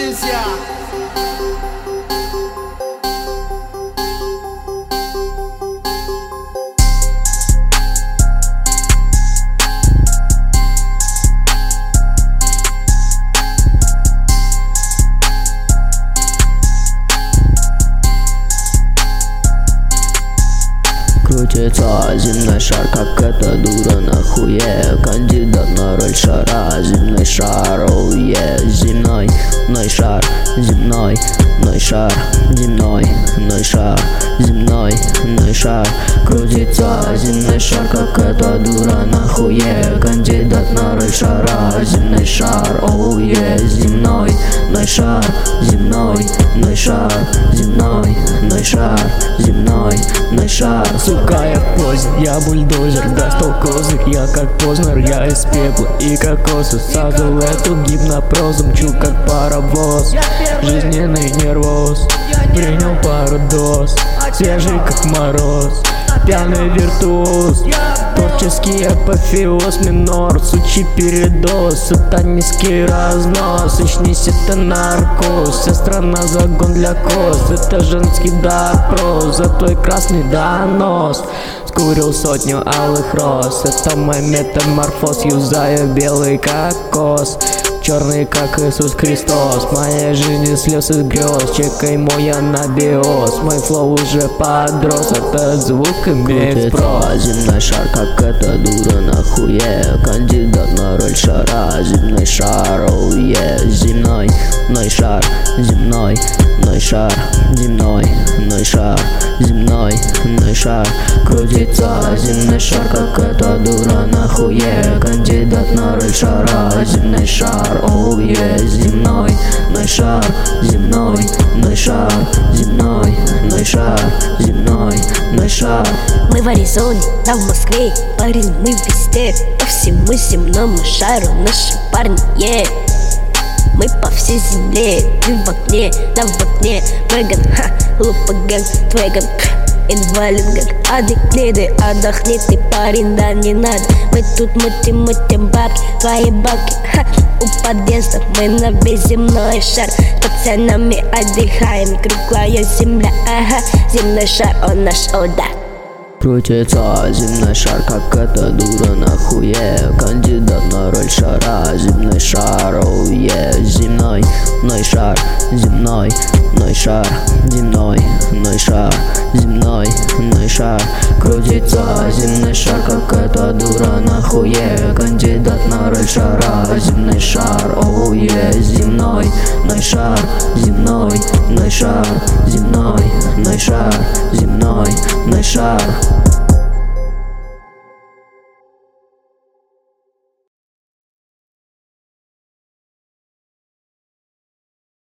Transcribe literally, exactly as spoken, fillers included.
Полиция! Крутится земной шар, как эта дура нахуе. Кандидат на роль шара, земной шар, оу е. Земной, ной шар, земной, ной шар, земной, ной шар, земной, ной шар. Крутится земной шар, как эта дура нахуе. Кандидат на роль шара, земной шар, оу е. Земной, ной шар, земной, ной шар, земной, ной шар, земной, ной шар. Сука, я поздний, я бульдозер, достал козырь, я как Познер, я из пепла и кокоса. Создал эту гипнопрозу, мчу как паровоз. Жизненный нервоз, принял пару доз, свежий как мороз, пьяный виртуоз. Творческий апофеоз, минор, сучий передоз, сатанинский разнос. Ищнись, это наркоз, вся страна загон для коз. Это женский допрос, за твой красный донос. Скурил сотню алых роз, это мой метаморфоз. Юзаю белый кокос, черный как Иисус Христос. Моя жизнь слез и грез, чекай мой анабиоз. Мой флоу уже подрос, этот звук имеет спрос. Земной шар, как эта дура нахуе. Кандидат на роль шара, земной шар, оу е. Земной, ной шар, земной, ной шар, земной, ной шар, земной, ной шар. Крутится земной шар, как эта дура нахуе. Кандидат на роль шара, земной шар, оу е. Земной, ной шар, земной, ной шар, земной, ной шар, земной, ной шар. Мы в Аризоне, да в Москве, парень, мы везде. По всему земному шару наши парни, yeah. Мы по всей земле, ты в окне, да в окне. Меган, ха, лупа гэнг, твой гэнг, инвалид гэнг. Адекниды, отдохни ты, парень, да не надо. Мы тут мутим, мутим бабки, твои бабки, ха. У подъезда мы на весь земной шар. С пацанами отдыхаем, круглая земля, ага. Земной шар, он наш, о да. Крутится земной шар, как эта дура нахуе. Кандидат на роль шара, земной шар, оу е. Земной, ной шар, земной, ной шар, земной, ной шар, земной, ной шар. Крутится земной шар, как эта дура нахуе. Кандидат на роль шара, земной шар, оу е. Земной, ной шар, земной, ной шар, земной, ной шар, земной, ной шар.